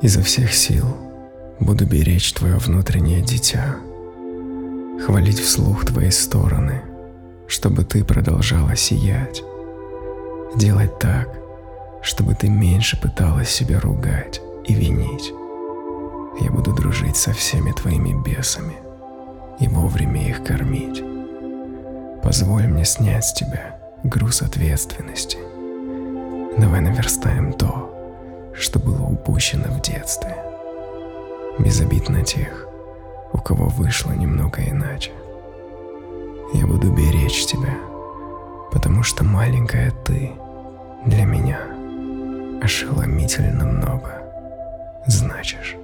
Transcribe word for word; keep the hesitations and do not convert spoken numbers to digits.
Изо всех сил буду беречь твое внутреннее дитя, хвалить вслух твои стороны, чтобы ты продолжала сиять, делать так, чтобы ты меньше пыталась себя ругать и винить. Я буду дружить со всеми твоими бесами и вовремя их кормить. Позволь мне снять с тебя груз ответственности. Давай наверстаем то, что было упущено в детстве. Без обид на тех, у кого вышло немного иначе. Я буду беречь тебя, потому что маленькая ты для меня ошеломительно много значишь.